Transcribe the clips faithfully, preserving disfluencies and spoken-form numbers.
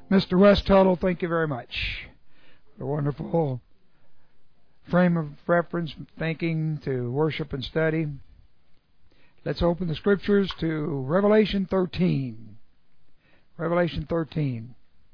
Mister Wes Tuttle, thank you very much. A wonderful frame of reference, thinking to worship and study. Let's open the Scriptures to Revelation thirteen. Revelation thirteen.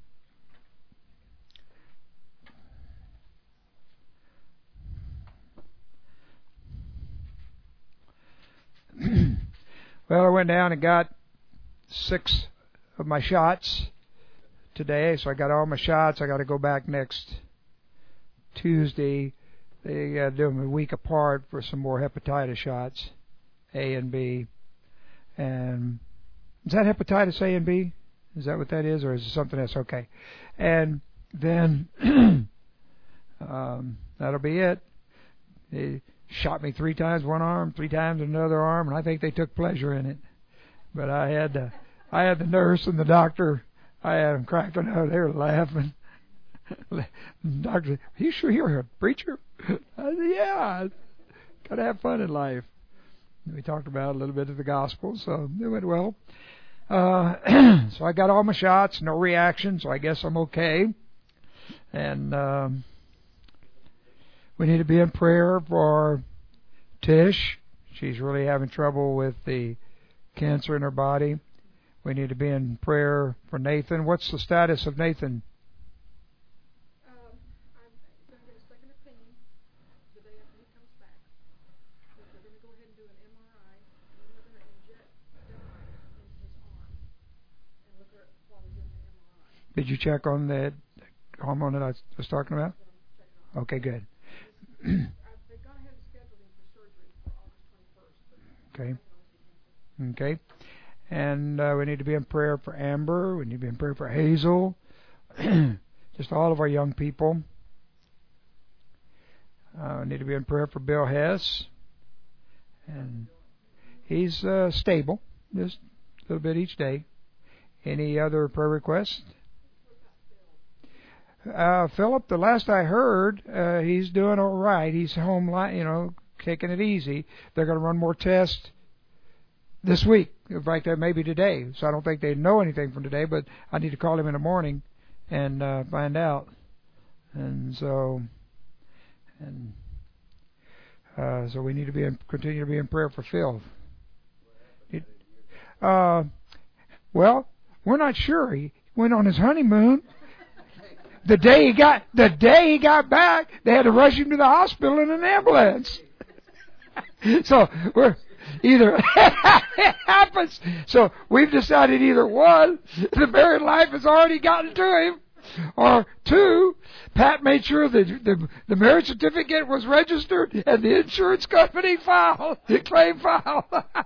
Well, I went down and got six of my shots today, so I got all my shots. I got to go back next Tuesday. They uh, do them a week apart for some more hepatitis shots, A and B. And is that hepatitis A and B? Is that what that is, or is it something else? Okay. And then um, that'll be it. They shot me three times one arm, three times another arm, and I think they took pleasure in it. But I had the, I had the nurse and the doctor. I had them cracking up. They were laughing. The doctor said, "Are you sure you're a preacher?" I said, "Yeah, got to have fun in life." And we talked about a little bit of the gospel, so it went well. Uh, so I got all my shots, no reaction, so I guess I'm okay. And um, we need to be in prayer for Tish. She's really having trouble with the cancer in her body. We need to be in prayer for Nathan. What's the status of Nathan? Um, I'm going to get a second opinion the day after he comes back. They're going to go ahead and do an M R I, and then they're going to inject dye into his arm and look at it while they're doing the M R I. Did you check on the hormone that I was talking about? Okay, good. They've gone ahead and scheduled him for surgery for August twenty-first. Okay. Okay. And uh, we need to be in prayer for Amber. We need to be in prayer for Hazel. Just all of our young people. Uh, we need to be in prayer for Bill Hess. And he's uh, stable, just a little bit each day. Any other prayer requests? Uh, Philip, the last I heard, uh, he's doing all right. He's home, li- you know, taking it easy. They're going to run more tests this week. In fact, that may be today. So I don't think they know anything from today, but I need to call him in the morning and uh, find out. And so, and uh, so we need to be in, continue to be in prayer for Phil. It, uh, well, we're not sure. He went on his honeymoon. The day he got the day he got back, they had to rush him to the hospital in an ambulance. So we're either it happens. So we've decided either one, the married life has already gotten to him, or two, Pat made sure that the the marriage certificate was registered and the insurance company filed the claim file.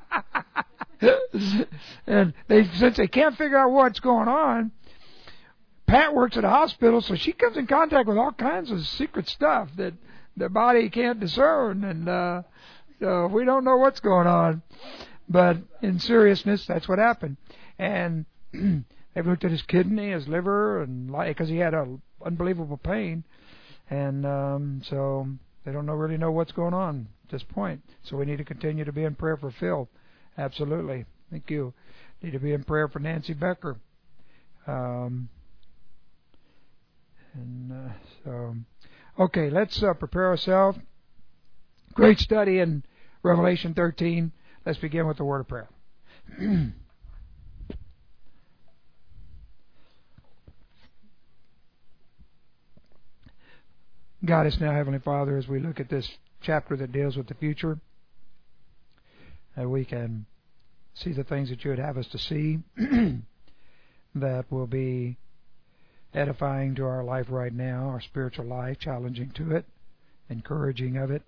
And they since they can't figure out what's going on. Pat works at a hospital, so she comes in contact with all kinds of secret stuff that the body can't discern, and uh, so we don't know what's going on. But in seriousness, that's what happened. And they've looked at his kidney, his liver, and because he had a unbelievable pain, and um, so they don't know really know what's going on at this point. So we need to continue to be in prayer for Phil. Absolutely, thank you. Need to be in prayer for Nancy Becker. Um, And uh, so, okay, let's uh, prepare ourselves. Great study in Revelation thirteen. Let's begin with the word of prayer. Guide us now, Heavenly Father, as we look at this chapter that deals with the future, that we can see the things that you would have us to see that will be edifying to our life right now, our spiritual life, challenging to it, encouraging of it.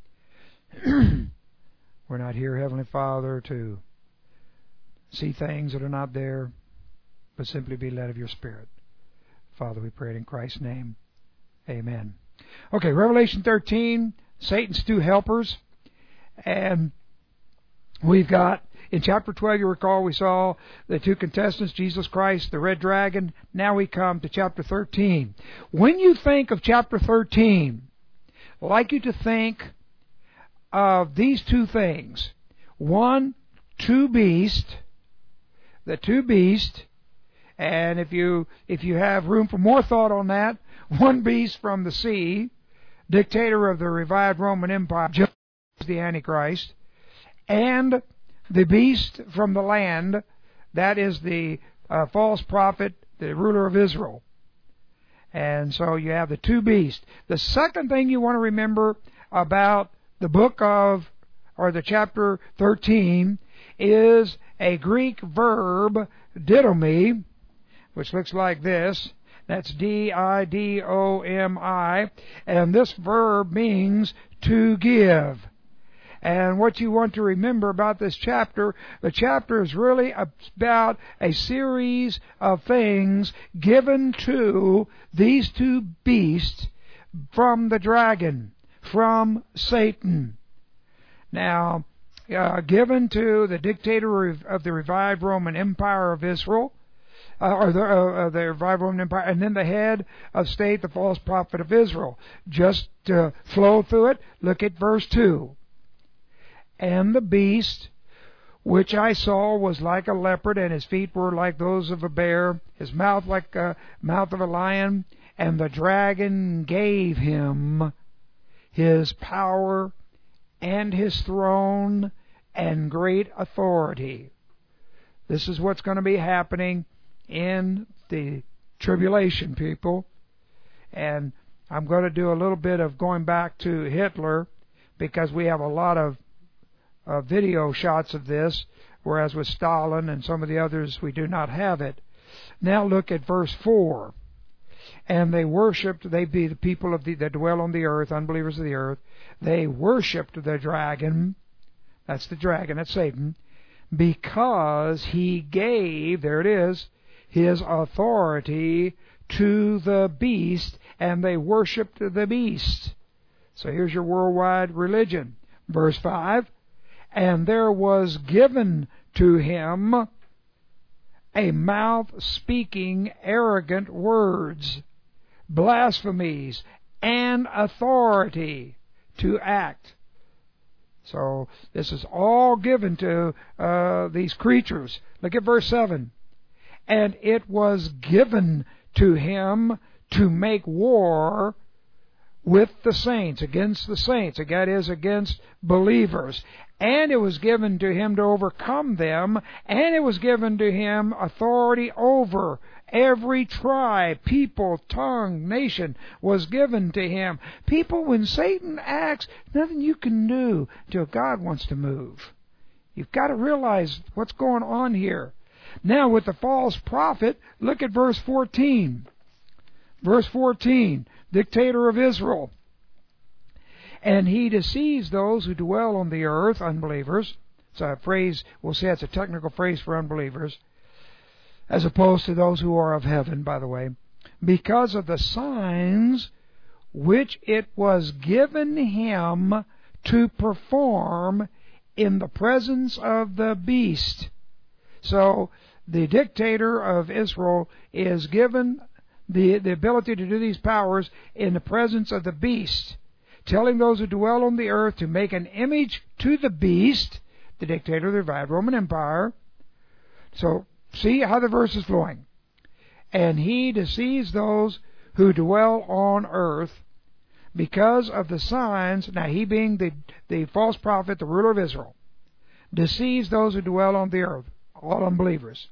We're not here, Heavenly Father, to see things that are not there, but simply be led of your Spirit. Father, we pray it in Christ's name. Amen. Okay, Revelation thirteen, Satan's two helpers. And we've got, in chapter twelve, you recall, we saw the two contestants, Jesus Christ, the red dragon. Now we come to chapter thirteen. When you think of chapter thirteen, I'd like you to think of these two things. One, two beasts, the two beasts, And if you if you have room for more thought on that, one beast from the sea, dictator of the revived Roman Empire, just the Antichrist, and the beast from the land, that is the uh, false prophet, the ruler of Israel. And so you have the two beasts. The second thing you want to remember about the book of, or the chapter thirteen, is a Greek verb, didomi, which looks like this. That's D I D O M I. And this verb means to give. And what you want to remember about this chapter, the chapter is really about a series of things given to these two beasts from the dragon, from Satan. Now, uh, given to the dictator of the revived Roman Empire of Israel, uh, or the, uh, the revived Roman Empire, and then the head of state, the false prophet of Israel. Just to flow through it, look at verse two. And the beast which I saw was like a leopard, and his feet were like those of a bear, his mouth like the mouth of a lion. And the dragon gave him his power and his throne and great authority. This is what's going to be happening in the tribulation, people. And I'm going to do a little bit of going back to Hitler, because we have a lot of Uh, video shots of this, whereas with Stalin and some of the others we do not have it. Now look at verse four. And they worshipped, they be the people of the, that dwell on the earth, unbelievers of the earth, they worshipped the dragon, that's the dragon, that's Satan, because he gave, there it is, his authority to the beast, and they worshipped the beast. So here's your worldwide religion. Verse five. And there was given to him a mouth speaking arrogant words, blasphemies, and authority to act. So this is all given to uh, these creatures. Look at verse seven. And it was given to him to make war with the saints, against the saints, that is, against believers. And it was given to him to overcome them, and it was given to him authority over every tribe, people, tongue, nation was given to him. People, when Satan acts, nothing you can do until God wants to move. You've got to realize what's going on here. Now, with the false prophet, look at verse fourteen. Verse fourteen, dictator of Israel. And he deceives those who dwell on the earth, unbelievers. It's a phrase, we'll say it's a technical phrase for unbelievers, as opposed to those who are of heaven, by the way, because of the signs which it was given him to perform in the presence of the beast. So the dictator of Israel is given the, the ability to do these powers in the presence of the beast, telling those who dwell on the earth to make an image to the beast, the dictator of the revived Roman Empire. So, see how the verse is flowing. And he deceives those who dwell on earth because of the signs, now he being the, the false prophet, the ruler of Israel, deceives those who dwell on the earth, all unbelievers,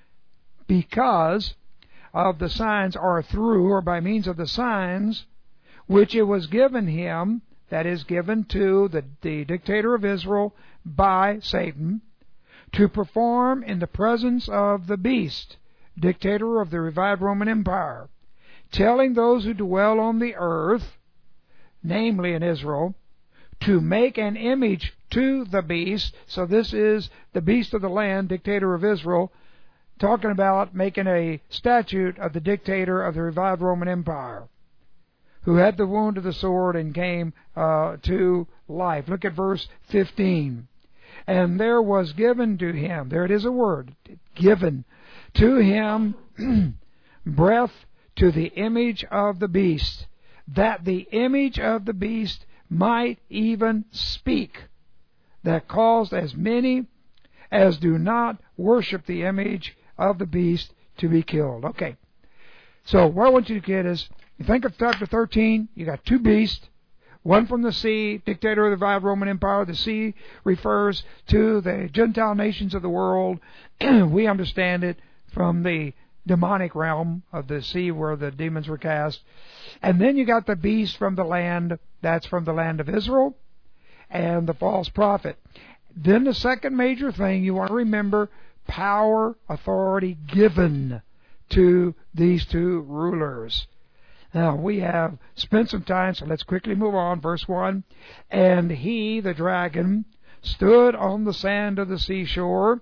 because of the signs, or through, or by means of the signs, which it was given him, that is, given to the, the dictator of Israel by Satan, to perform in the presence of the beast, dictator of the revived Roman Empire, telling those who dwell on the earth, namely in Israel, to make an image to the beast. So this is the beast of the land, dictator of Israel, talking about making a statue of the dictator of the revived Roman Empire, who had the wound of the sword and came uh, to life. Look at verse fifteen. And there was given to him, there it is a word, given to him breath to the image of the beast, that the image of the beast might even speak, that caused as many as do not worship the image of the beast to be killed. Okay. So what I want you to get is, you think of chapter thirteen, you got two beasts, one from the sea, dictator of the revived Roman Empire. The sea refers to the Gentile nations of the world. We understand it from the demonic realm of the sea where the demons were cast. And then you got the beast from the land, that's from the land of Israel, and the false prophet. Then the second major thing you want to remember, power, authority given to these two rulers. Now, we have spent some time, so let's quickly move on. Verse one, and he, the dragon, stood on the sand of the seashore,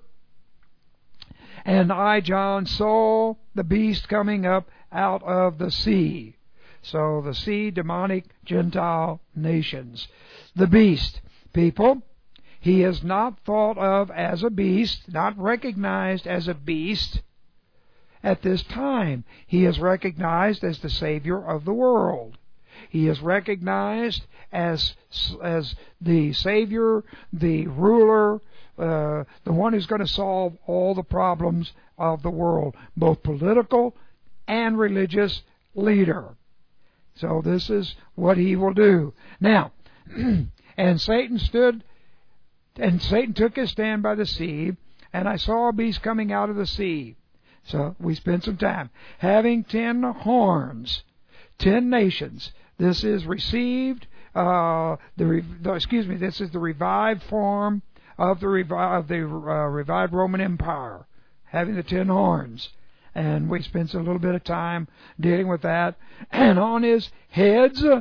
and I, John, saw the beast coming up out of the sea. So the sea, demonic, Gentile nations. The beast, people, he is not thought of as a beast, not recognized as a beast at this time. He is recognized as the Savior of the world. He is recognized as, as the Savior, the ruler, uh, the one who's going to solve all the problems of the world, both political and religious leader. So this is what he will do. Now, and Satan stood, and Satan took his stand by the sea, and I saw a beast coming out of the sea. So we spent some time. Having ten horns, ten nations. This is received, uh, the, the excuse me, this is the revived form of the, revi- of the uh, revived Roman Empire, having the ten horns. And we spent a little bit of time dealing with that. And on his heads, uh,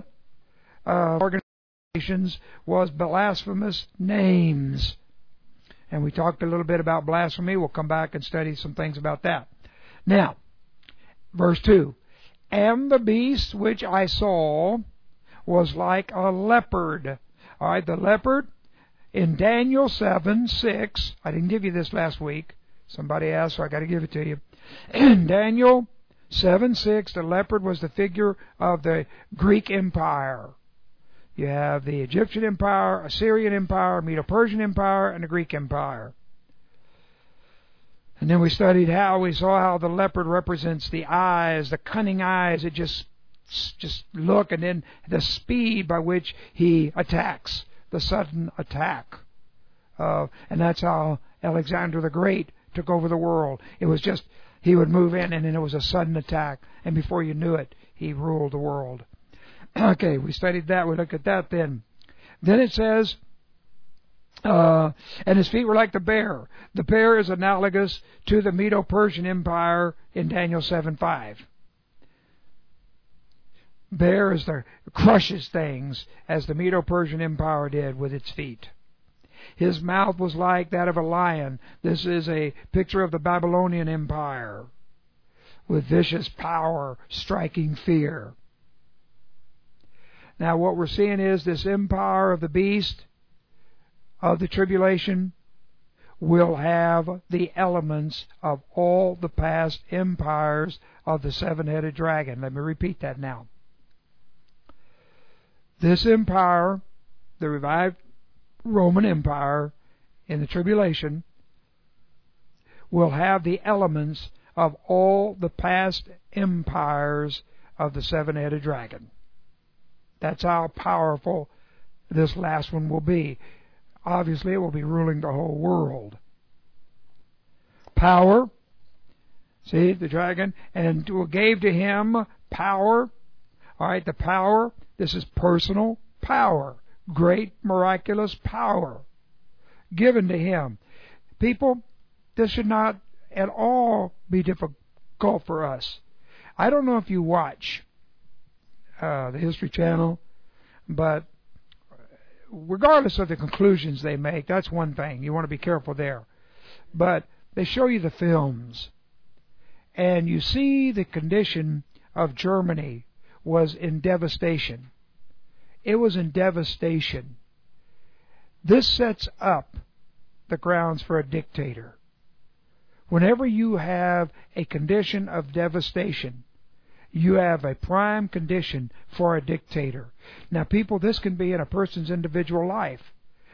organizations was blasphemous names. And we talked a little bit about blasphemy. We'll come back and study some things about that. Now, verse two. And the beast which I saw was like a leopard. All right, the leopard in Daniel seven six. I didn't give you this last week. Somebody asked, so I got to give it to you. In Daniel seven six, the leopard was the figure of the Greek Empire. You have the Egyptian Empire, Assyrian Empire, Medo-Persian Empire, and the Greek Empire. And then we studied how, we saw how the leopard represents the eyes, the cunning eyes. It just, just look, and then the speed by which he attacks, the sudden attack. Uh, and that's how Alexander the Great took over the world. It was just, he would move in, and then it was a sudden attack. And before you knew it, he ruled the world. Okay, we studied that. We looked at that then. Then it says, uh, and his feet were like the bear. The bear is analogous to the Medo-Persian Empire in Daniel seven five. Bear is the crushes things as the Medo-Persian Empire did with its feet. His mouth was like that of a lion. This is a picture of the Babylonian Empire with vicious power, striking fear. Now what we're seeing is this empire of the beast of the tribulation will have the elements of all the past empires of the seven-headed dragon. Let me repeat that now. This empire, the revived Roman Empire in the tribulation, will have the elements of all the past empires of the seven-headed dragon. That's how powerful this last one will be. Obviously, it will be ruling the whole world. Power, see, the dragon, and gave to him power. All right, the power, this is personal power. Great, miraculous power given to him. People, this should not at all be difficult for us. I don't know if you watch uh, the History Channel, but regardless of the conclusions they make, that's one thing. You want to be careful there. But they show you the films, and you see the condition of Germany was in devastation. It was in devastation. This sets up the grounds for a dictator. Whenever you have a condition of devastation, you have a prime condition for a dictator. Now, people, this can be in a person's individual life.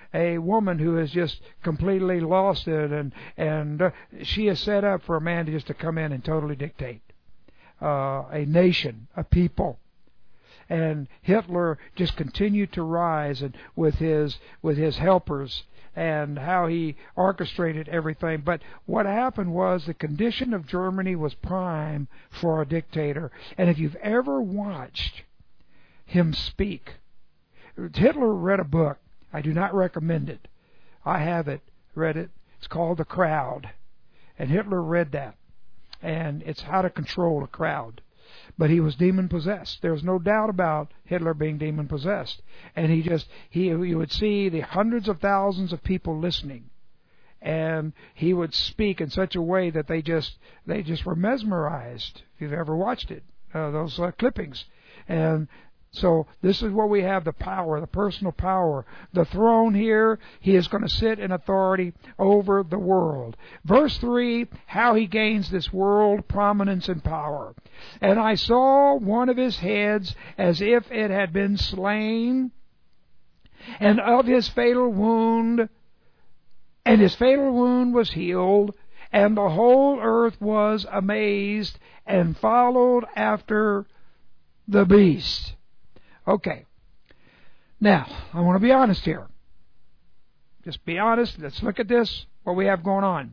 a woman who has just completely lost it, and and uh, she is set up for a man to just to come in and totally dictate uh, a nation, a people. And Hitler just continued to rise, and with his with his helpers, and how he orchestrated everything. But what happened was the condition of Germany was prime for a dictator. And if you've ever watched him speak, Hitler read a book. I do not recommend it. I have it, read it. It's called The Crowd. And Hitler read that. And it's how to control a crowd. But he was demon-possessed. There's no doubt about Hitler being demon-possessed. And he just, he, you would see the hundreds of thousands of people listening. And he would speak in such a way that they just, they just were mesmerized, if you've ever watched it, uh, those uh, clippings. And so this is where we have the power, the personal power. The throne here, he is going to sit in authority over the world. Verse three, how he gains this world prominence and power. And I saw one of his heads as if it had been slain, and of his fatal wound, and his fatal wound was healed, and the whole earth was amazed and followed after the beast. Okay. Now, I want to be honest here. Just be honest. Let's look at this, what we have going on.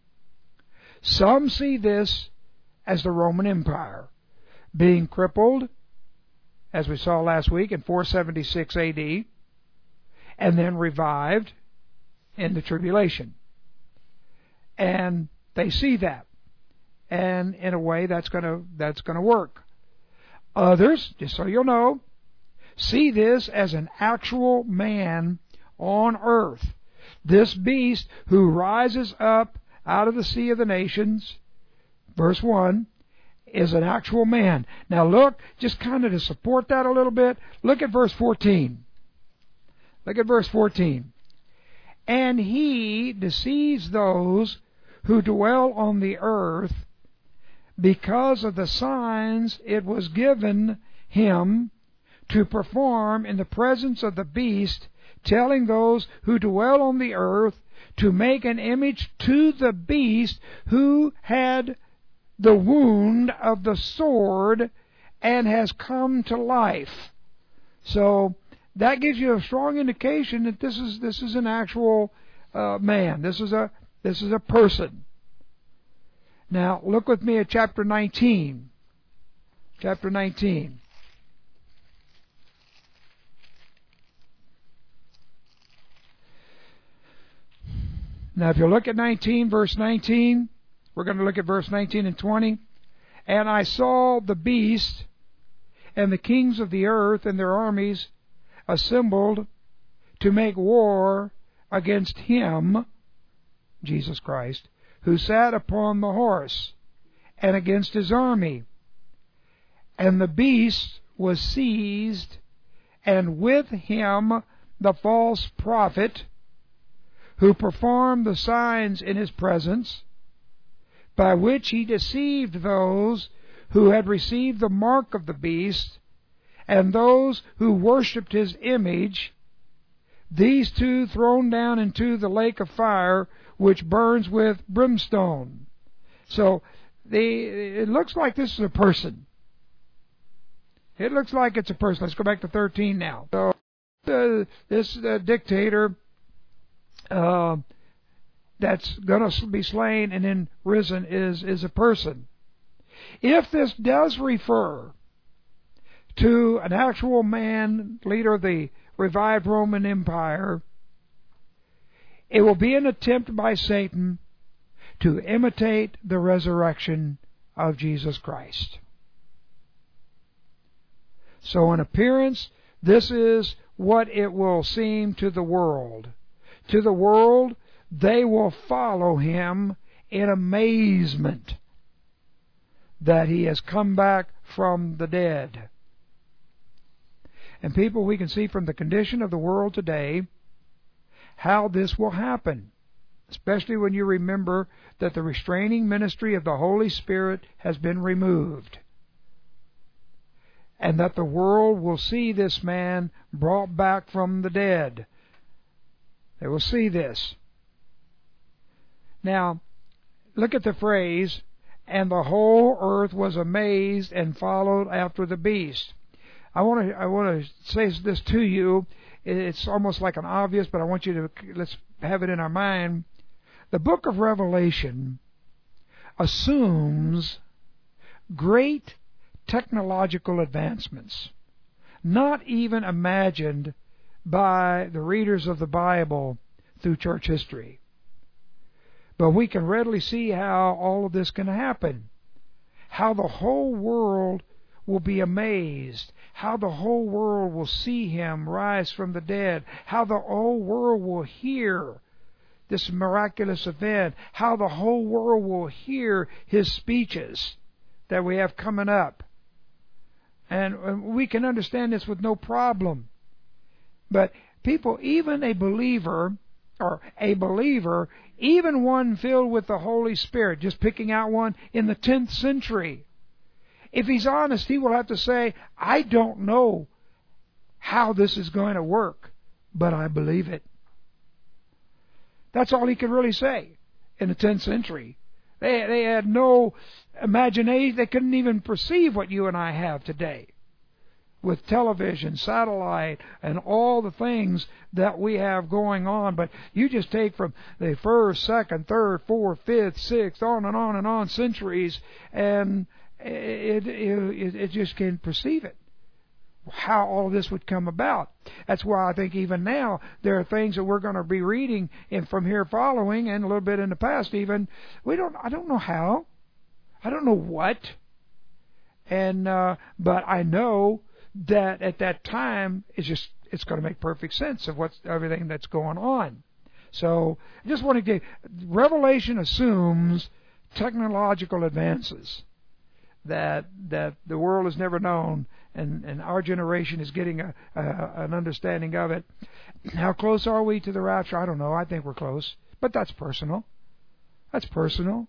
Some see this as the Roman Empire being crippled, as we saw last week, in four seventy-six A D, and then revived in the tribulation. And they see that. And in a way, that's going to that's going to work. Others, just so you'll know, see this as an actual man on earth. This beast who rises up out of the sea of the nations, verse one, is an actual man. Now look, just kind of to support that a little bit, look at verse fourteen. Look at verse fourteen. And he deceives those who dwell on the earth because of the signs it was given him to perform in the presence of the beast, telling those who dwell on the earth to make an image to the beast who had the wound of the sword and has come to life. So that gives you a strong indication that this is this is an actual uh, man. This is a this is a person. Now look with me at chapter nineteen. Chapter nineteen. Now, if you look at nineteen, verse nineteen, we're going to look at verse nineteen and twenty. And I saw the beast and the kings of the earth and their armies assembled to make war against him, Jesus Christ, who sat upon the horse, and against his army. And the beast was seized, and with him the false prophet, who performed the signs in his presence, by which he deceived those who had received the mark of the beast, and those who worshipped his image, these two thrown down into the lake of fire, which burns with brimstone. So the, it looks like this is a person. It looks like it's a person. Let's go back to thirteen now. So uh, this uh, dictator Uh, that's going to be slain and then risen is, is a person. If this does refer to an actual man, leader of the revived Roman Empire, it will be an attempt by Satan to imitate the resurrection of Jesus Christ. So in appearance, this is what it will seem to the world. To the world, they will follow him in amazement that he has come back from the dead. And people, we can see from the condition of the world today how this will happen, especially when you remember that the restraining ministry of the Holy Spirit has been removed, and that the world will see this man brought back from the dead. They will see this. Now, look at the phrase, and the whole earth was amazed and followed after the beast. I want to I want to say this to you. It's almost like an obvious, but I want you to, let's have it in our mind. The book of Revelation assumes great technological advancements, not even imagined by the readers of the Bible through church history. But we can readily see how all of this can happen. How the whole world will be amazed. How the whole world will see Him rise from the dead. How the whole world will hear this miraculous event. How the whole world will hear His speeches that we have coming up. And we can understand this with no problem. But people, even a believer, or a believer, even one filled with the Holy Spirit, just picking out one in the tenth century, if he's honest, he will have to say, I don't know how this is going to work, but I believe it. That's all he could really say in the tenth century. They, they had no imagination. They couldn't even perceive what you and I have today, with television, satellite, and all the things that we have going on. But you just take from the first, second, third, fourth, fifth, sixth, on and on and on centuries, and it, it, it just can't perceive it, how all this would come about. That's why I think even now there are things that we're going to be reading in from here following, and a little bit in the past even. We don't. I don't know how. I don't know what. And uh, but I know that at that time it's just it's going to make perfect sense of what's everything that's going on. So I just want to give Revelation assumes technological advances that that the world has never known, and, and our generation is getting a, a an understanding of it. How close are we to the rapture? I don't know. I think we're close, but that's personal. That's personal.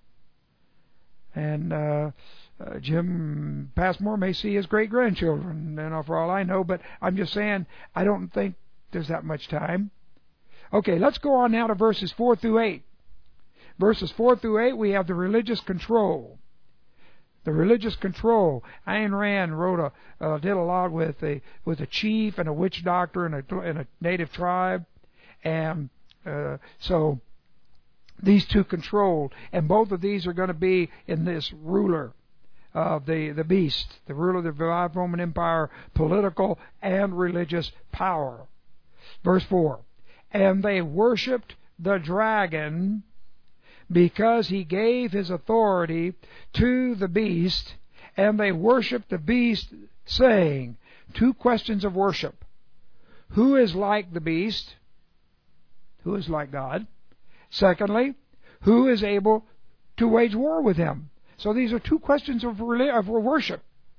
And uh, uh, Jim Passmore may see his great-grandchildren, you know, for all I know, but I'm just saying I don't think there's that much time. Okay, let's go on now to verses four through eight. Verses four through eight, we have the religious control. The religious control. Ayn Rand wrote a uh, did a lot with a with a chief and a witch doctor in a in a native tribe, and uh, so these two controlled, and both of these are going to be in this ruler of the the beast, the ruler of the revived Roman Empire, political and religious power. Verse four, and they worshipped the dragon, because he gave his authority to the beast, and they worshipped the beast, saying, two questions of worship. Who is like the beast? Who is like God? Secondly, who is able to wage war with him? So these are two questions of, of worship.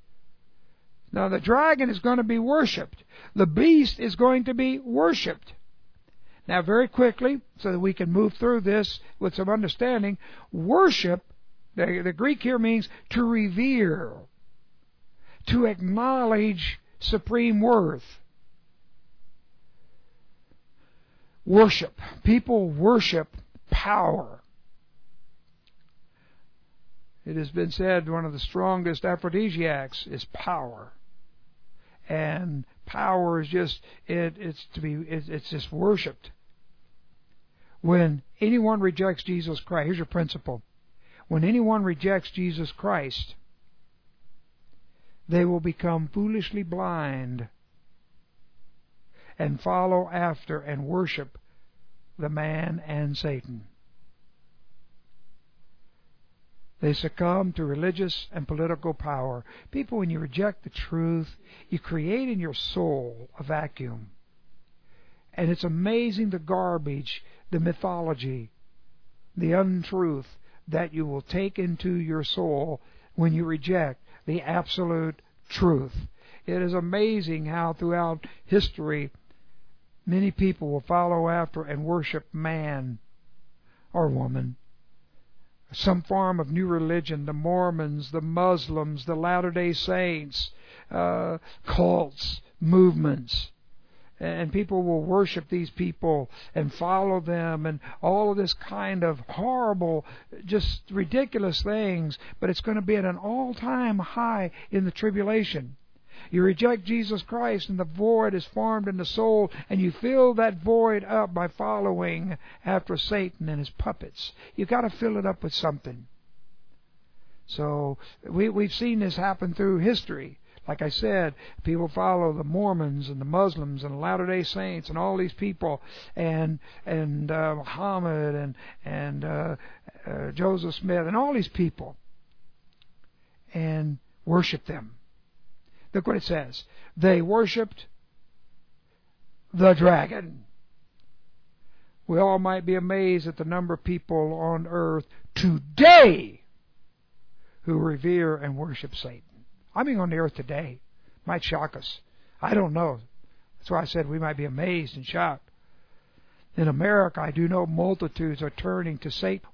Now the dragon is going to be worshipped. The beast is going to be worshipped. Now, very quickly, so that we can move through this with some understanding, worship, the, the Greek here means to revere, to acknowledge supreme worth. Worship. People worship power. It has been said one of the strongest aphrodisiacs is power. And power is just it, it's to be it, it's just worshipped. When anyone rejects Jesus Christ, here's your principle. When anyone rejects Jesus Christ, they will become foolishly blind and follow after and worship the man and Satan. They succumb to religious and political power. People, when you reject the truth, you create in your soul a vacuum. And it's amazing the garbage, the mythology, the untruth that you will take into your soul when you reject the absolute truth. It is amazing how throughout history many people will follow after and worship man or woman. Some form of new religion, the Mormons, the Muslims, the Latter-day Saints, uh, cults, movements. and people will worship these people and follow them and all of this kind of horrible, just ridiculous things, but it's going to be at an all-time high in the tribulation. You reject Jesus Christ and the void is formed in the soul, and you fill that void up by following after Satan and his puppets. You've got to fill it up with something. So we, we've seen this happen through history. Like I said, people follow the Mormons and the Muslims and the Latter-day Saints and all these people, and and uh, Muhammad and and uh, uh, Joseph Smith and all these people, and worship them. Look what it says. They worshipped the dragon. We all might be amazed at the number of people on earth today who revere and worship Satan. I mean, on the earth today. Might shock us. I don't know. That's why I said we might be amazed and shocked. In America, I do know multitudes are turning to Satan,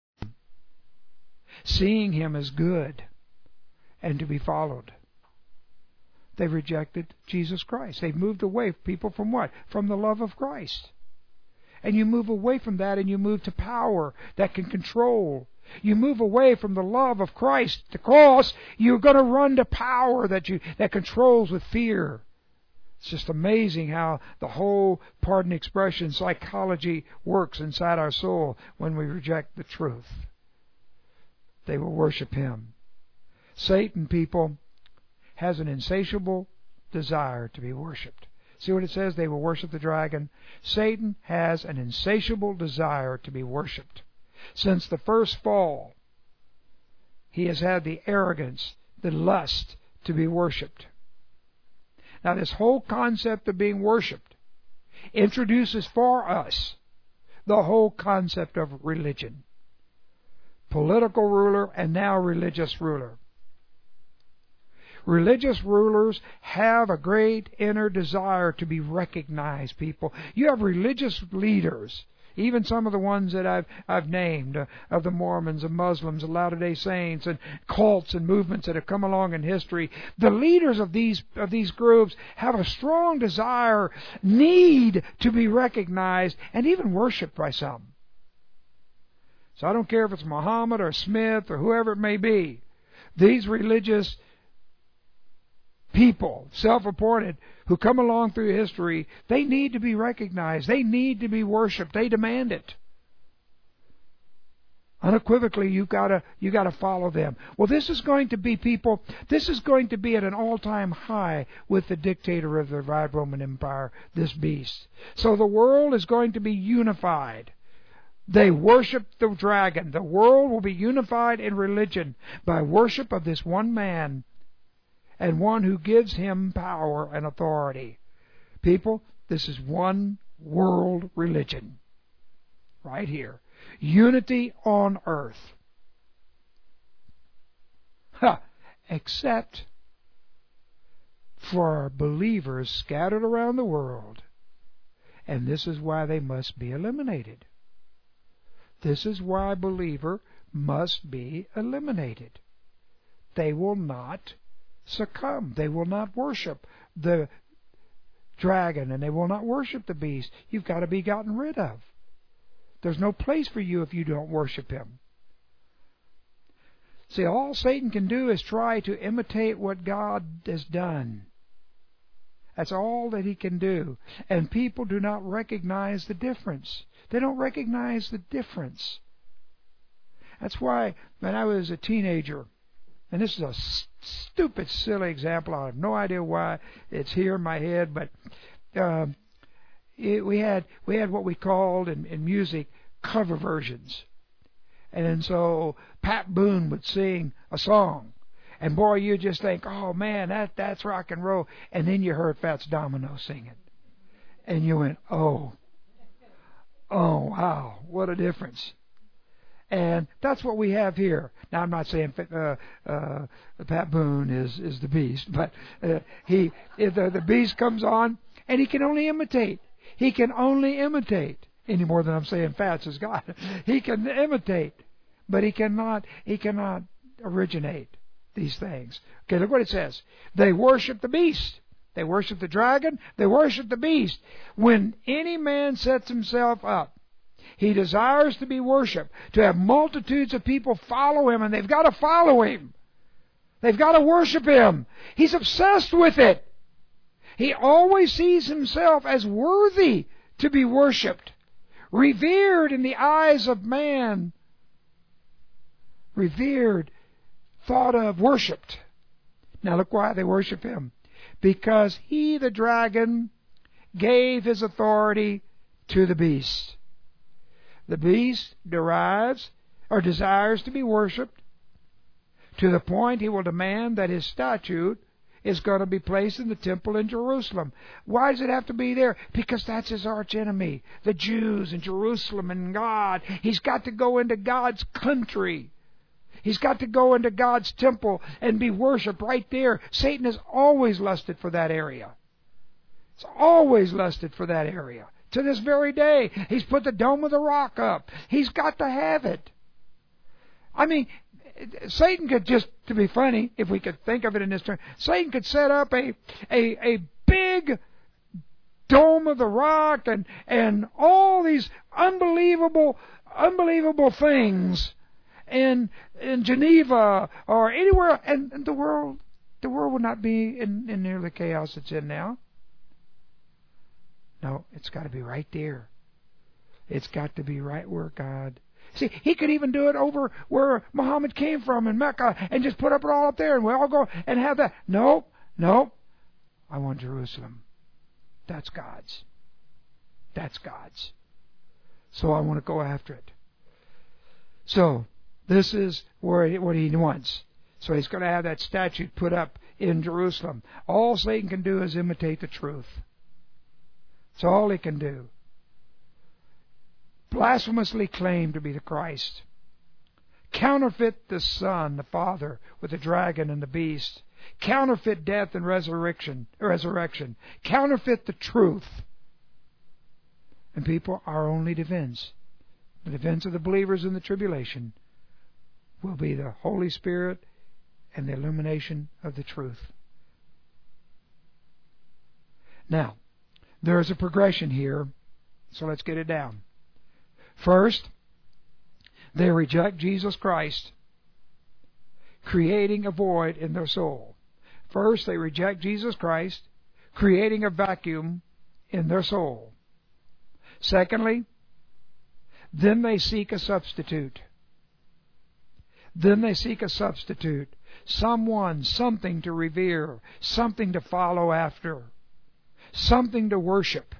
seeing him as good and to be followed. They've rejected Jesus Christ. They've moved away, people, from what? From the love of Christ. And you move away from that and you move to power that can control. You move away from the love of Christ, the cross, you're going to run to power that you that controls with fear. It's just amazing how the whole, pardon the expression, psychology works inside our soul when we reject the truth. They will worship him. Satan, people, has an insatiable desire to be worshipped. See what it says? They will worship the dragon. Satan has an insatiable desire to be worshipped. Since the first fall, he has had the arrogance, the lust to be worshipped. Now, this whole concept of being worshipped introduces for us the whole concept of religion. Political ruler and now religious ruler. Religious rulers have a great inner desire to be recognized, people. You have religious leaders, even some of the ones that I've I've named, uh, of the Mormons, the Muslims, the Latter-day Saints, and cults and movements that have come along in history. The leaders of these of these groups have a strong desire, need to be recognized and even worshipped by some. So I don't care if it's Muhammad or Smith or whoever it may be. These religious people, self-appointed, who come along through history, they need to be recognized. They need to be worshipped. They demand it. Unequivocally, you've got to you got to follow them. Well, this is going to be, people, this is going to be at an all-time high with the dictator of the Divine Roman Empire, this beast. So the world is going to be unified. They worship the dragon. The world will be unified in religion by worship of this one man, and one who gives him power and authority. People, this is one world religion. Right here. Unity on earth. Ha! Except for believers scattered around the world. And this is why they must be eliminated. This is why a believer must be eliminated. They will not succumb. They will not worship the dragon, and they will not worship the beast. You've got to be gotten rid of. There's no place for you if you don't worship him. See, all Satan can do is try to imitate what God has done. That's all that he can do. And people do not recognize the difference. They don't recognize the difference. That's why when I was a teenager, and this is a stupid, silly example. I have no idea why it's here in my head, but uh, it, we had we had what we called in, in music cover versions, and so Pat Boone would sing a song, and boy, you just think, oh man, that that's rock and roll, and then you heard Fats Domino singing, and you went, oh, oh wow, what a difference. And that's what we have here. Now, I'm not saying uh, uh, Pat Boone is, is the beast, but uh, he the, the beast comes on, and he can only imitate. He can only imitate any more than I'm saying Fats is God. He can imitate, but he cannot he cannot originate these things. Okay, look what it says. They worship the beast. They worship the dragon. They worship the beast. When any man sets himself up, he desires to be worshipped, to have multitudes of people follow him, and they've got to follow him. They've got to worship him. He's obsessed with it. He always sees himself as worthy to be worshipped, revered in the eyes of man, revered, thought of, worshipped. Now look why they worship him. Because he, the dragon, gave his authority to the beast. The beast derives or desires to be worshipped to the point he will demand that his statue is going to be placed in the temple in Jerusalem. Why does it have to be there? Because that's his archenemy, the Jews and Jerusalem and God. He's got to go into God's country. He's got to go into God's temple and be worshipped right there. Satan has always lusted for that area. He's always lusted for that area. To this very day, he's put the Dome of the Rock up. He's got to have it. I mean, Satan could just, to be funny, if we could think of it in this term, Satan could set up a a, a big Dome of the Rock and, and all these unbelievable, unbelievable things in in Geneva or anywhere, and, and the world the world would not be in, in near the chaos it's in now. No, it's got to be right there. It's got to be right where God... See, he could even do it over where Muhammad came from in Mecca and just put up it all up there and we all go and have that. No, no. I want Jerusalem. That's God's. That's God's. So I want to go after it. So, this is where what he wants. So he's going to have that statue put up in Jerusalem. All Satan can do is imitate the truth. That's all he can do. Blasphemously claim to be the Christ. Counterfeit the Son, the Father, with the dragon and the beast. Counterfeit death and resurrection. Resurrection. Counterfeit the truth. And people, our only defense, the defense of the believers in the tribulation, will be the Holy Spirit and the illumination of the truth. Now, there is a progression here, so let's get it down. First, they reject Jesus Christ, creating a void in their soul. First, they reject Jesus Christ, creating a vacuum in their soul. Secondly, then they seek a substitute. Then they seek a substitute. Someone, something to revere, something to follow after, something to worship.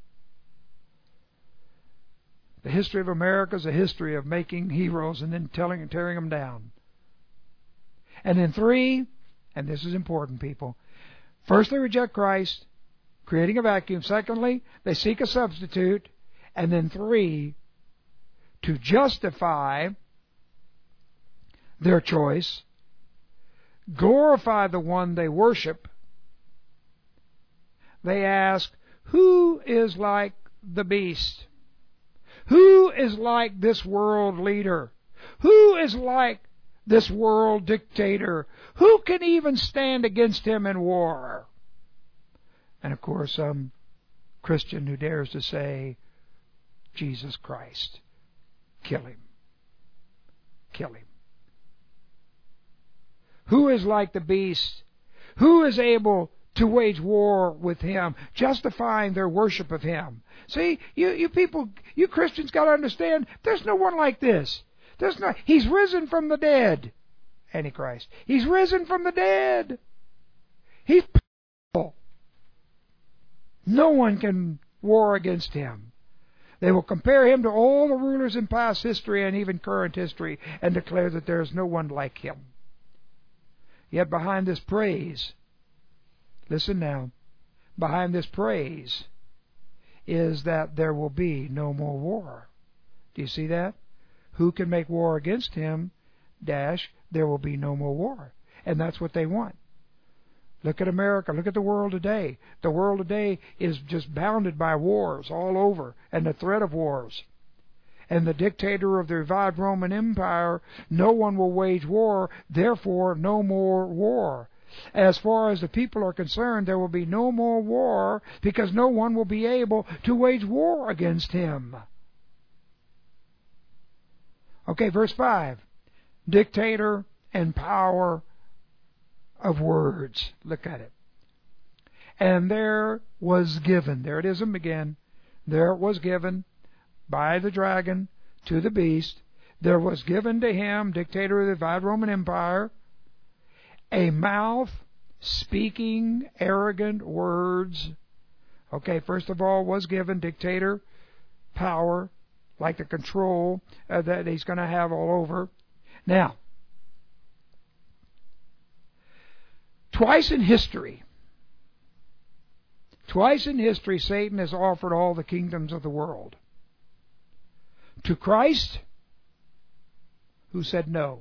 The history of America is a history of making heroes and then telling and tearing them down. And then three, and this is important, people. First, they reject Christ, creating a vacuum. Secondly, they seek a substitute. And then three, to justify their choice, glorify the one they worship, they ask, who is like the beast? Who is like this world leader? Who is like this world dictator? Who can even stand against him in war? And of course, some Christian who dares to say, Jesus Christ. Kill him. Kill him. Who is like the beast? Who is able to wage war with him, justifying their worship of him? See, you, you people, you Christians got to understand, there's no one like this. There's no, he's risen from the dead, Antichrist. He's risen from the dead. He's powerful. No one can war against him. They will compare him to all the rulers in past history and even current history and declare that there is no one like him. Yet behind this praise, listen now, behind this praise is that there will be no more war. Do you see that? Who can make war against him? Dash, there will be no more war. And that's what they want. Look at America. Look at the world today. The world today is just bounded by wars all over and the threat of wars. And the dictator of the revived Roman Empire, no one will wage war, therefore no more war. As far as the people are concerned, there will be no more war because no one will be able to wage war against him. Okay, verse five. Dictator and power of words. Look at it. And there was given, there it is again, there was given by the dragon to the beast, there was given to him, dictator of the divided Roman Empire, a mouth speaking arrogant words. Okay, first of all, was given dictator, power, like the control uh, that he's going to have all over. Now, twice in history, twice in history, Satan has offered all the kingdoms of the world to Christ, who said no,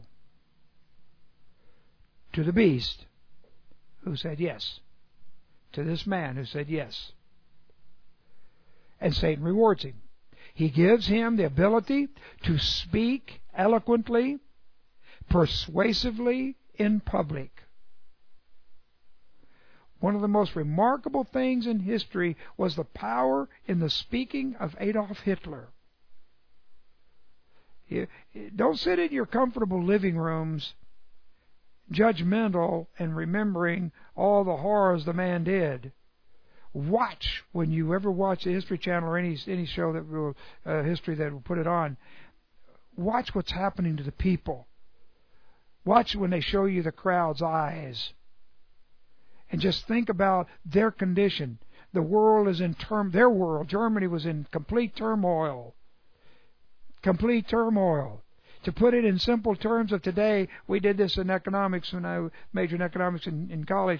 to the beast, who said yes, to this man who said yes. And Satan rewards him. He gives him the ability to speak eloquently, persuasively in public. One of the most remarkable things in history was the power in the speaking of Adolf Hitler. You, don't sit in your comfortable living rooms judgmental and remembering all the horrors the man did. Watch, when you ever watch the History Channel or any any show that will uh, history that will put it on, watch what's happening to the people. Watch when they show you the crowd's eyes. And just think about their condition. The world is in term. Their world, Germany, was in complete turmoil. Complete turmoil. To put it in simple terms of today, we did this in economics when I majored in economics in, in college.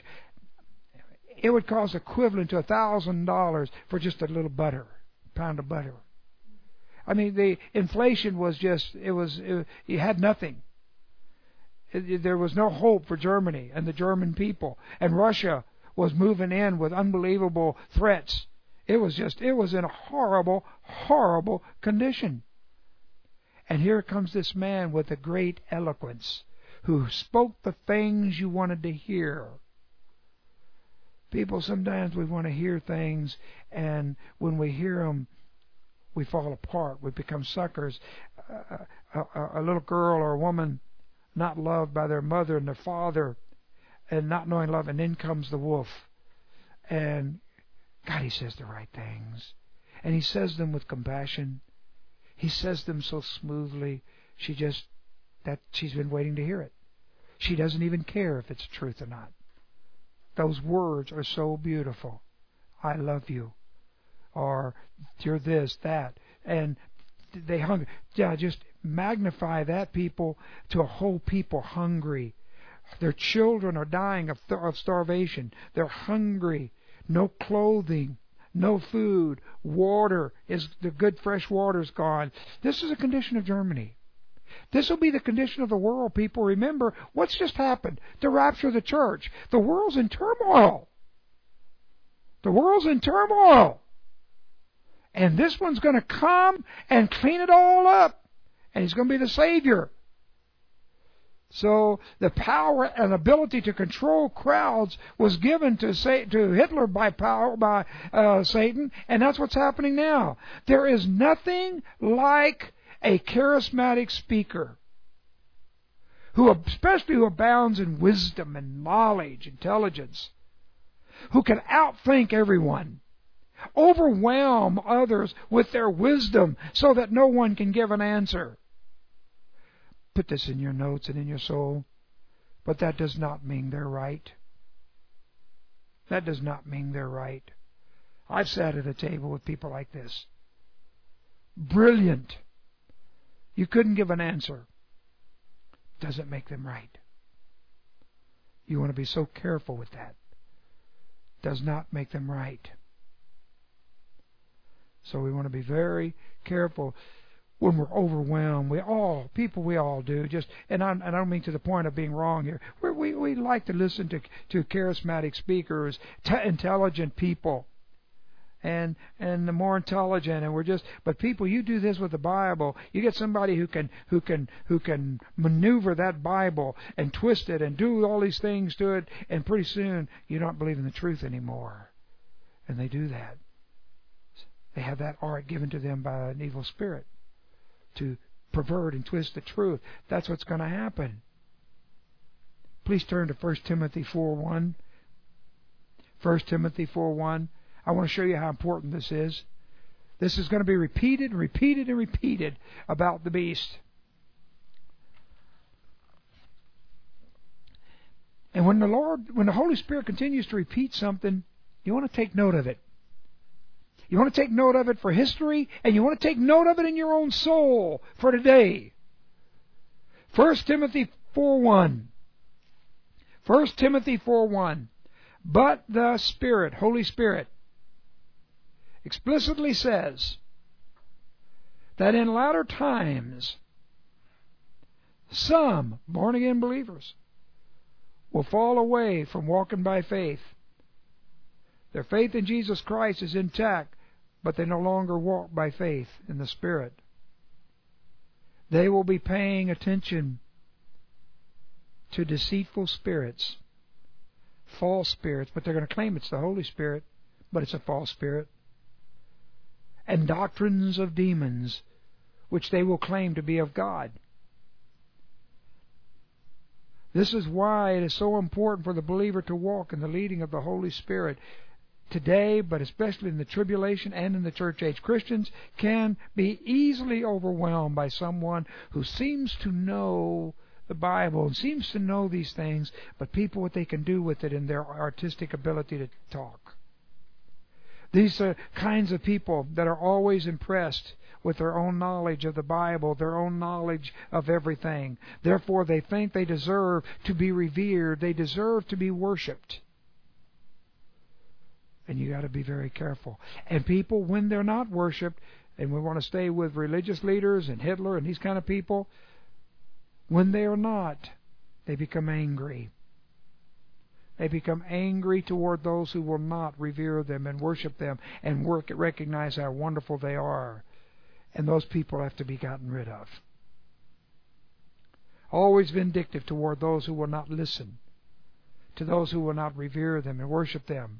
It would cost equivalent to a thousand dollars for just a little butter, a pound of butter. I mean, the inflation was just, it was, it, you had nothing. It, it, there was no hope for Germany and the German people. And Russia was moving in with unbelievable threats. It was just, it was in a horrible, horrible condition. And here comes this man with a great eloquence who spoke the things you wanted to hear. People, sometimes we want to hear things, and when we hear them, we fall apart. We become suckers. Uh, a, a little girl or a woman not loved by their mother and their father, and not knowing love, and then comes the wolf. And God, he says the right things. And he says them with compassion. He says them so smoothly. She just, that she's been waiting to hear it. She doesn't even care if it's truth or not. Those words are so beautiful. I love you. Or you're this, that. And they hunger. Yeah, just magnify that people to a whole people hungry. Their children are dying of, th- of starvation. They're hungry. No clothing. No food. Water is the good fresh water is gone. This is a condition of Germany. This will be the condition of the world, people. Remember, what's just happened? The rapture of the church. The world's in turmoil. The world's in turmoil. And this one's going to come and clean it all up. And he's going to be the Savior. So the power and ability to control crowds was given to say, to Hitler by power by uh, Satan, and that's what's happening now. There is nothing like a charismatic speaker, who especially who abounds in wisdom and knowledge, intelligence, who can outthink everyone, overwhelm others with their wisdom so that no one can give an answer. Put this in your notes and in your soul. But that does not mean they're right. That does not mean they're right. I've sat at a table with people like this. Brilliant. You couldn't give an answer. Doesn't make them right. You want to be so careful with that. Does not make them right. So we want to be very careful. When we're overwhelmed, we all, people we all do, just, and I, and I don't mean to the point of being wrong here, we we, we like to listen to, to charismatic speakers, t- intelligent people, and and the more intelligent, and we're just. But people, you do this with the Bible. You get somebody who can who can who can maneuver that Bible and twist it and do all these things to it, and pretty soon you don't believe in the truth anymore. And they do that. They have that art given to them by an evil spirit to pervert and twist the truth. That's what's going to happen. Please turn to First Timothy four one. First Timothy four one. I want to show you how important this is. This is going to be repeated and repeated and repeated about the beast. And when the Lord, when the Holy Spirit continues to repeat something, you want to take note of it. You want to take note of it for history, and you want to take note of it in your own soul for today. First Timothy four one. First Timothy four one. But the Spirit, Holy Spirit, explicitly says that in latter times some born-again believers will fall away from walking by faith. Their faith in Jesus Christ is intact, but they no longer walk by faith in the Spirit. They will be paying attention to deceitful spirits, false spirits, but they're going to claim it's the Holy Spirit, but it's a false spirit, and doctrines of demons, which they will claim to be of God. This is why it is so important for the believer to walk in the leading of the Holy Spirit. Today, but especially in the tribulation and in the church age, Christians can be easily overwhelmed by someone who seems to know the Bible and seems to know these things, but people, what they can do with it in their artistic ability to talk. These are kinds of people that are always impressed with their own knowledge of the Bible, their own knowledge of everything. Therefore, they think they deserve to be revered. They deserve to be worshipped. And you got to be very careful. And people, when they're not worshipped, and we want to stay with religious leaders and Hitler and these kind of people, when they are not, they become angry. They become angry toward those who will not revere them and worship them and work recognize how wonderful they are. And those people have to be gotten rid of. Always vindictive toward those who will not listen, to those who will not revere them and worship them.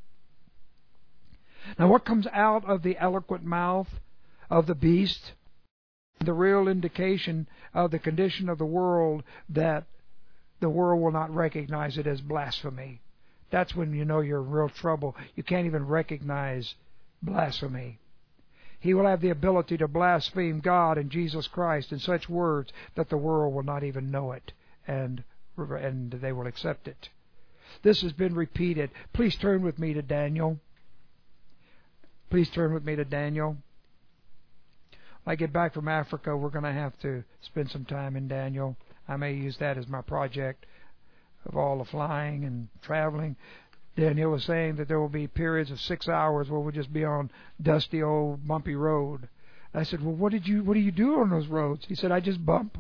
Now, what comes out of the eloquent mouth of the beast, the real indication of the condition of the world, that the world will not recognize it as blasphemy. That's when you know you're in real trouble. You can't even recognize blasphemy. He will have the ability to blaspheme God and Jesus Christ in such words that the world will not even know it, and, and they will accept it. This has been repeated. Please turn with me to Daniel. Please turn with me to Daniel. When I get back from Africa, we're going to have to spend some time in Daniel. I may use that as my project of all the flying and traveling. Daniel was saying that there will be periods of six hours where we'll just be on dusty old bumpy road. I said, well, what did you what do you do on those roads? He said, I just bump.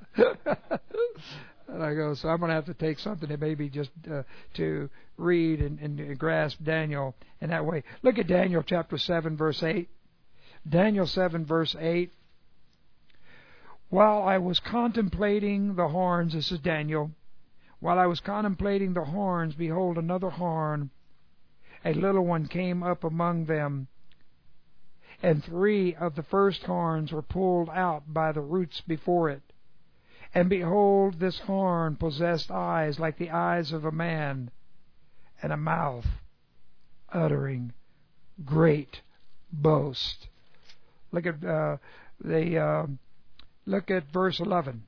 And I go, so I'm going to have to take something that maybe just uh, to read and, and grasp Daniel in that way. Look at Daniel chapter seven, verse eight. Daniel seven, verse eight. While I was contemplating the horns, this is Daniel, while I was contemplating the horns, behold, another horn, a little one, came up among them, and three of the first horns were pulled out by the roots before it. And behold, this horn possessed eyes like the eyes of a man, and a mouth uttering great boast. Look at uh, the uh, look at verse eleven.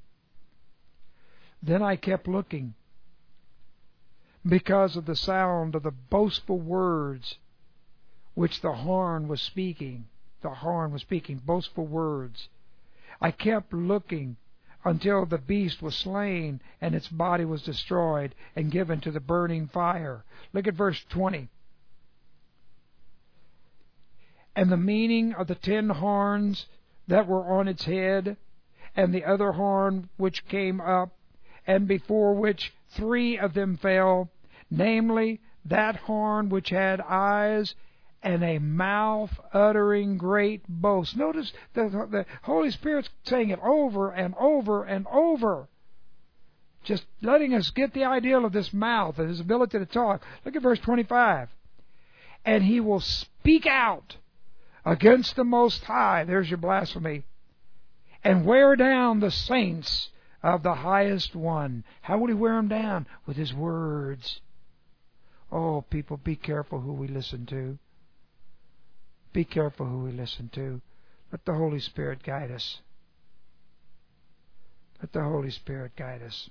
Then I kept looking, because of the sound of the boastful words which the horn was speaking. The horn was speaking boastful words. I kept looking until the beast was slain and its body was destroyed and given to the burning fire. Look at verse twenty. And the meaning of the ten horns that were on its head, and the other horn which came up, and before which three of them fell, namely that horn which had eyes and a mouth uttering great boasts. Notice the, the Holy Spirit's saying it over and over and over. Just letting us get the idea of this mouth and his ability to talk. Look at verse twenty-five. And he will speak out against the Most High. There's your blasphemy. And wear down the saints of the Highest One. How will he wear them down? With his words. Oh, people, be careful who we listen to. Be careful who we listen to. Let the Holy Spirit guide us. Let the Holy Spirit guide us.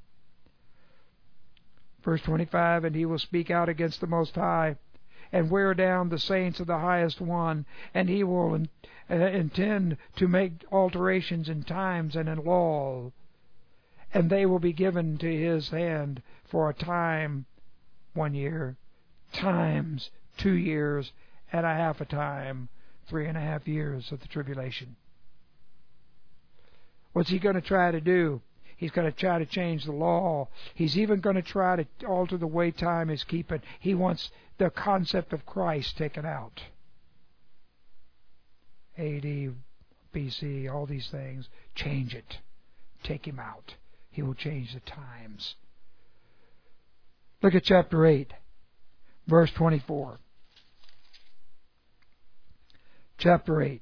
Verse twenty-five, and he will speak out against the Most High, and wear down the saints of the Highest One, and he will in, uh, intend to make alterations in times and in law, and they will be given to his hand for a time, one year, times, two years, and a half a time, three and a half years of the tribulation. What's he going to try to do? He's going to try to change the law. He's even going to try to alter the way time is keeping. He wants the concept of Christ taken out. A D, B C, all these things. Change it. Take him out. He will change the times. Look at chapter eight, verse twenty-four. Chapter eight.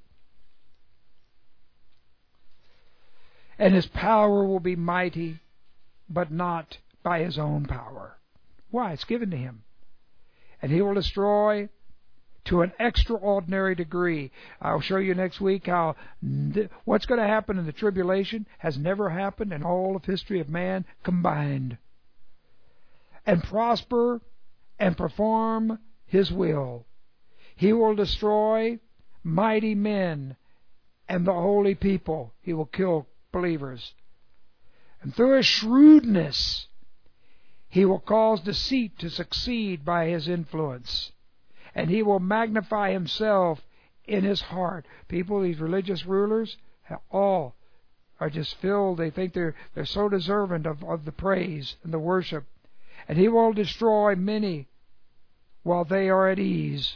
And his power will be mighty, but not by his own power. Why? It's given to him. And he will destroy to an extraordinary degree. I'll show you next week how th- what's going to happen in the tribulation has never happened in all of history of man combined. And prosper and perform his will. He will destroy mighty men and the holy people. He will kill believers. And through his shrewdness, he will cause deceit to succeed by his influence. And he will magnify himself in his heart. People, these religious rulers, all are just filled. They think they're, they're so deserving of, of the praise and the worship. And he will destroy many while they are at ease.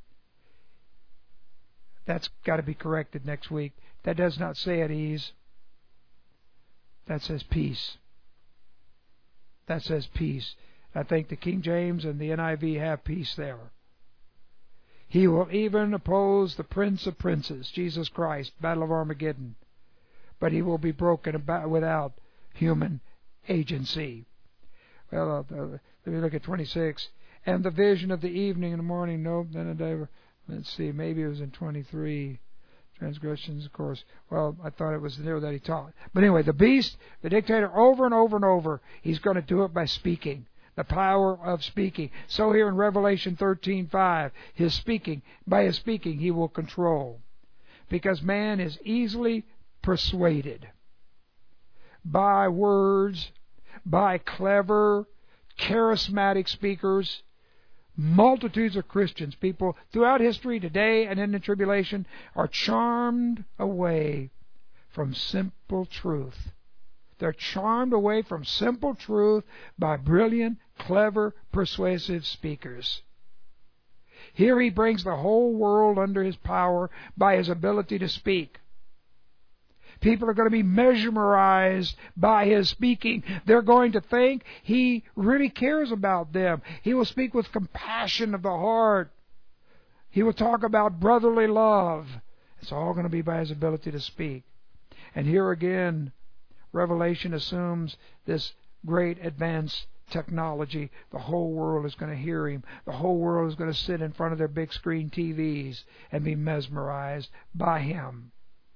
That's got to be corrected next week. That does not say at ease. That says peace. That says peace. I think the King James and the N I V have peace there. He will even oppose the Prince of Princes, Jesus Christ, Battle of Armageddon. But he will be broken about without human agency. Well, uh, let me look at twenty-six. And the vision of the evening and the morning. Nope, then a day. Let's see, maybe it was in twenty-three. Transgressions, of course. Well, I thought it was there that he taught. But anyway, the beast, the dictator, over and over and over, he's going to do it by speaking. The power of speaking. So here in Revelation thirteen five, his speaking, by his speaking, he will control. Because man is easily persuaded by words, by clever, charismatic speakers. Multitudes of Christians, people throughout history, today and in the tribulation, are charmed away from simple truth. They're charmed away from simple truth by brilliant, clever, persuasive speakers. Here he brings the whole world under his power by his ability to speak. People are going to be mesmerized by his speaking. They're going to think he really cares about them. He will speak with compassion of the heart. He will talk about brotherly love. It's all going to be by his ability to speak. And here again, Revelation assumes this great advanced technology. The whole world is going to hear him. The whole world is going to sit in front of their big screen T Vs and be mesmerized by him.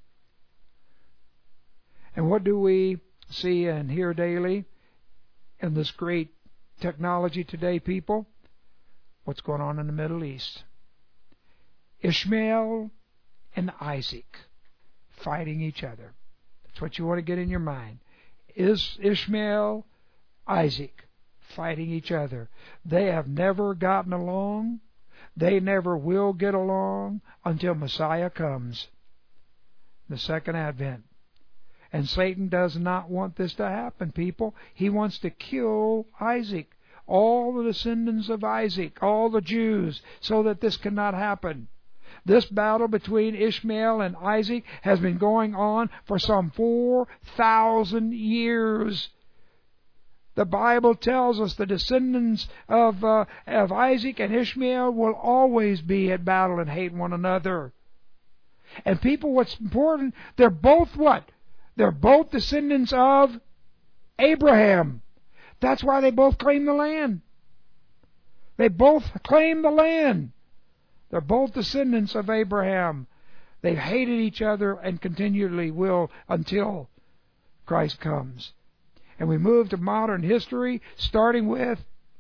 And what do we see and hear daily in this great technology today, people? What's going on in the Middle East? Ishmael and Isaac fighting each other. That's what you want to get in your mind. Is Ishmael, Isaac fighting each other. They have never gotten along. They never will get along until Messiah comes. The second advent. And Satan does not want this to happen, people. He wants to kill Isaac. all the descendants of Isaac, all the Jews, so that this cannot happen. This battle between Ishmael and Isaac has been going on for some four thousand years. The Bible tells us the descendants of, uh, of Isaac and Ishmael will always be at battle and hate one another. And people, what's important, they're both what? They're both descendants of Abraham. That's why they both claim the land. They both claim the land. They're both descendants of Abraham. They've hated each other and continually will until Christ comes. And we move to modern history, starting with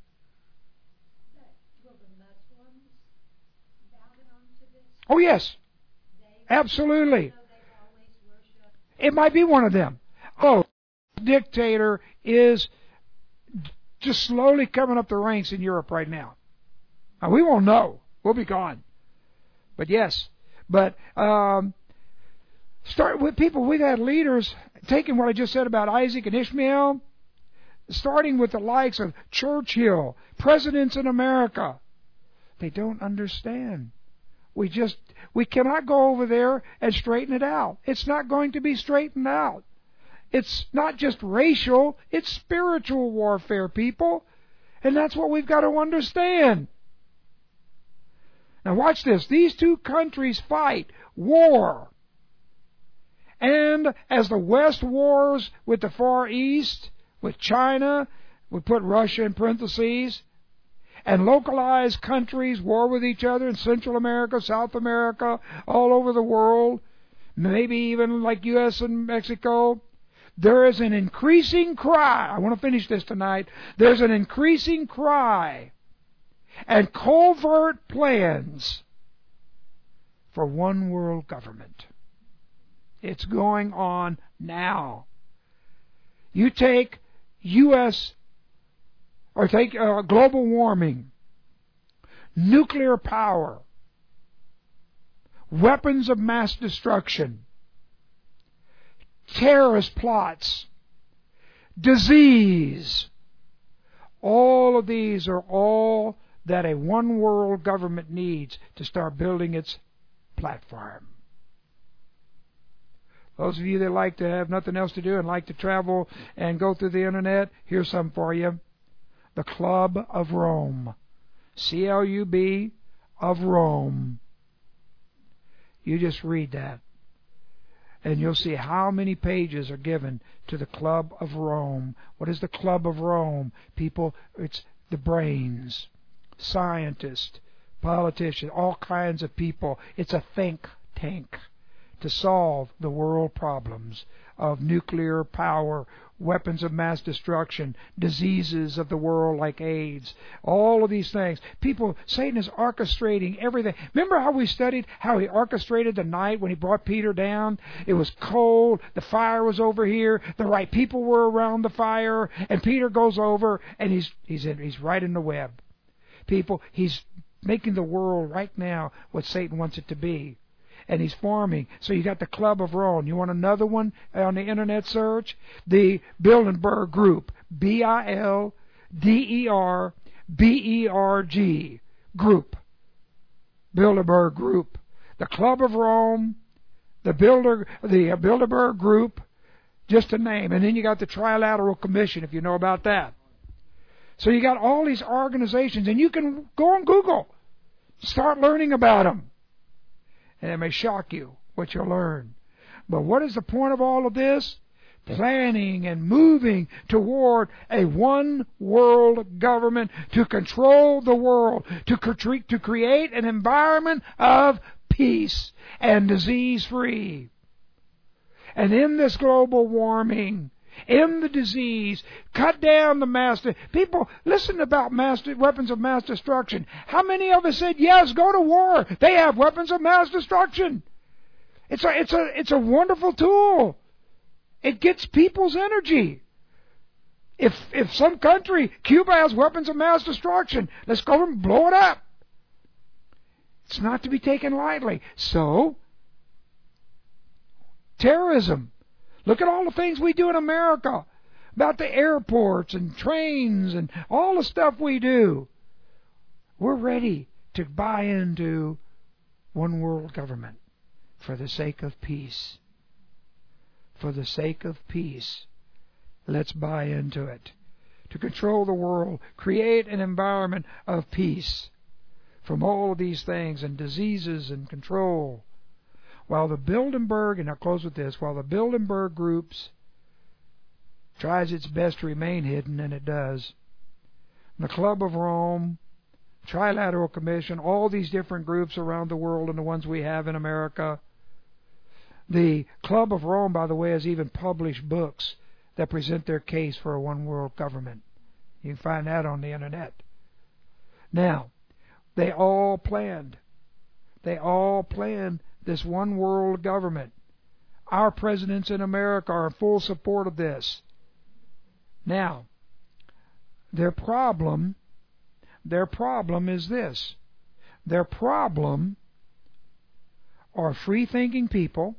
oh yes, absolutely. It might be one of them. Oh, dictator is just slowly coming up the ranks in Europe right now. Now we won't know. We'll be gone. But yes, but um, start with people. We've had leaders taking what I just said about Isaac and Ishmael, starting with the likes of Churchill, presidents in America. They don't understand. We just, we cannot go over there and straighten it out. It's not going to be straightened out. It's not just racial, it's spiritual warfare, people. And that's what we've got to understand. Now watch this. These two countries fight war. And as the West wars with the Far East, with China, we put Russia in parentheses, and localized countries war with each other in Central America, South America, all over the world, maybe even like U S and Mexico, there is an increasing cry. I want to finish this tonight. There's an increasing cry and covert plans for one world government. It's going on now. You take U S or take uh, global warming, nuclear power, weapons of mass destruction, terrorist plots, disease. All of these are all that a one world government needs to start building its platform. Those of you that like to have nothing else to do and like to travel and go through the internet, here's some for you. The Club of Rome. C L U B of Rome. You just read that. And you'll see how many pages are given to the Club of Rome. What is the Club of Rome? People, it's the brains, scientists, politicians, all kinds of people. It's a think tank to solve the world problems of nuclear power, weapons of mass destruction, diseases of the world like AIDS, all of these things. People, Satan is orchestrating everything. Remember how we studied how he orchestrated the night when he brought Peter down? It was cold, the fire was over here, the right people were around the fire, and Peter goes over and he's he's in, he's right in the web. People, he's making the world right now what Satan wants it to be. And he's forming. So you got the Club of Rome. You want another one on the internet search? The Bilderberg Group. B I L D E R B E R G Group. Bilderberg Group. The Club of Rome. The Bilder, the Bilderberg Group. Just a name. And then you got the Trilateral Commission, if you know about that. So you got all these organizations. And you can go on Google. Start learning about them. And it may shock you what you'll learn. But what is the point of all of this? Planning and moving toward a one world government to control the world, to, cre- to create an environment of peace and disease free. And in this global warming, in the disease, cut down the mass. De- People, listen about mass de- weapons of mass destruction. How many of us said, yes, go to war. They have weapons of mass destruction. It's a, it's a, it's a wonderful tool. It gets people's energy. If, if some country, Cuba has weapons of mass destruction, let's go and blow it up. It's not to be taken lightly. So, terrorism. Look at all the things we do in America. about the airports and trains and all the stuff we do. We're ready to buy into one world government for the sake of peace. For the sake of peace, let's buy into it. To control the world, create an environment of peace from all of these things and diseases and control. While the Bilderberg, and I'll close with this, while the Bilderberg groups tries its best to remain hidden, and it does, the Club of Rome, Trilateral Commission, all these different groups around the world and the ones we have in America. The Club of Rome, by the way, has even published books that present their case for a one world government. You can find that on the internet. Now, they all planned. They all planned this one world government. Our presidents in America are in full support of this. Now, their problem, their problem is this. Their problem are free-thinking people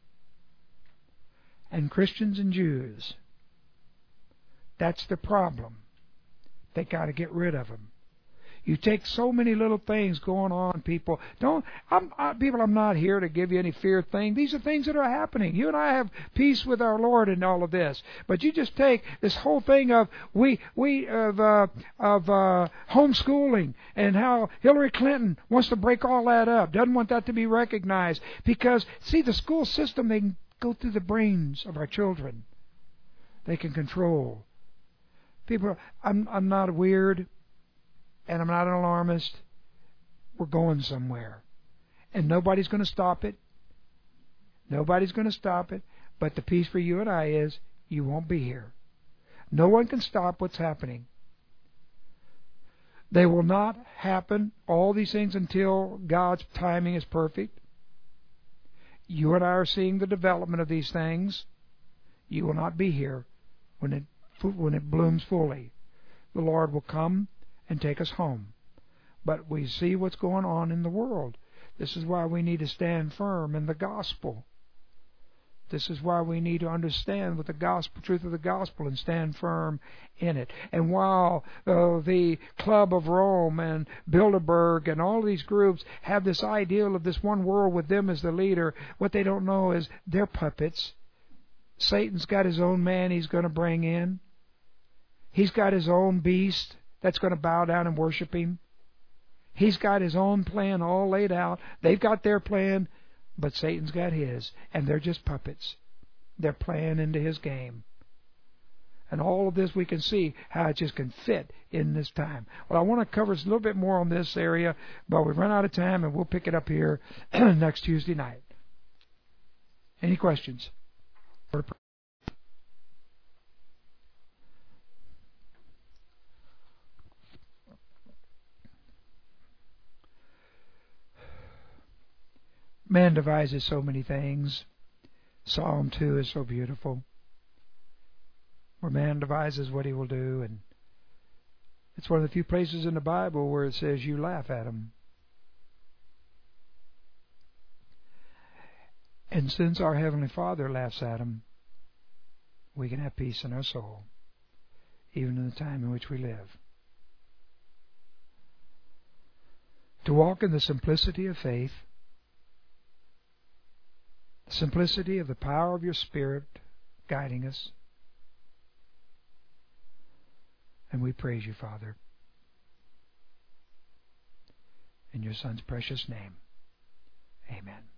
and Christians and Jews. That's the problem. They got to get rid of them. You take so many little things going on, people. Don't, I'm, I, people. I'm not here to give you any fear thing. These are things that are happening. You and I have peace with our Lord in all of this. But you just take this whole thing of we, we of uh, of uh, homeschooling and how Hillary Clinton wants to break all that up. Doesn't want that to be recognized because see, the school system, they can go through the brains of our children. They can control. People, I'm I'm not weird. And I'm not an alarmist. We're going somewhere. And nobody's going to stop it. Nobody's going to stop it. But the peace for you and I is, you won't be here. No one can stop what's happening. They will not happen, all these things, until God's timing is perfect. You and I are seeing the development of these things. You will not be here when it, when it blooms fully. The Lord will come and take us home. But we see what's going on in the world. This is why we need to stand firm in the gospel. This is why we need to understand what the gospel, truth of the gospel, and stand firm in it. And while uh, the Club of Rome and Bilderberg and all these groups have this ideal of this one world with them as the leader, what they don't know is they're puppets. Satan's got his own man he's going to bring in. He's got his own beast that's going to bow down and worship him. He's got his own plan all laid out. They've got their plan, but Satan's got his, and they're just puppets. They're playing into his game. And all of this we can see how it just can fit in this time. Well, I want to cover a little bit more on this area, but we've run out of time, and we'll pick it up here next Tuesday night. Any questions? Man devises so many things. Psalm two is so beautiful, where man devises what he will do, and it's one of the few places in the Bible where it says you laugh at him. And since our Heavenly Father laughs at him, we can have peace in our soul, even in the time in which we live. To walk in the simplicity of faith, the simplicity of the power of your Spirit guiding us. And we praise you, Father, in your Son's precious name. Amen.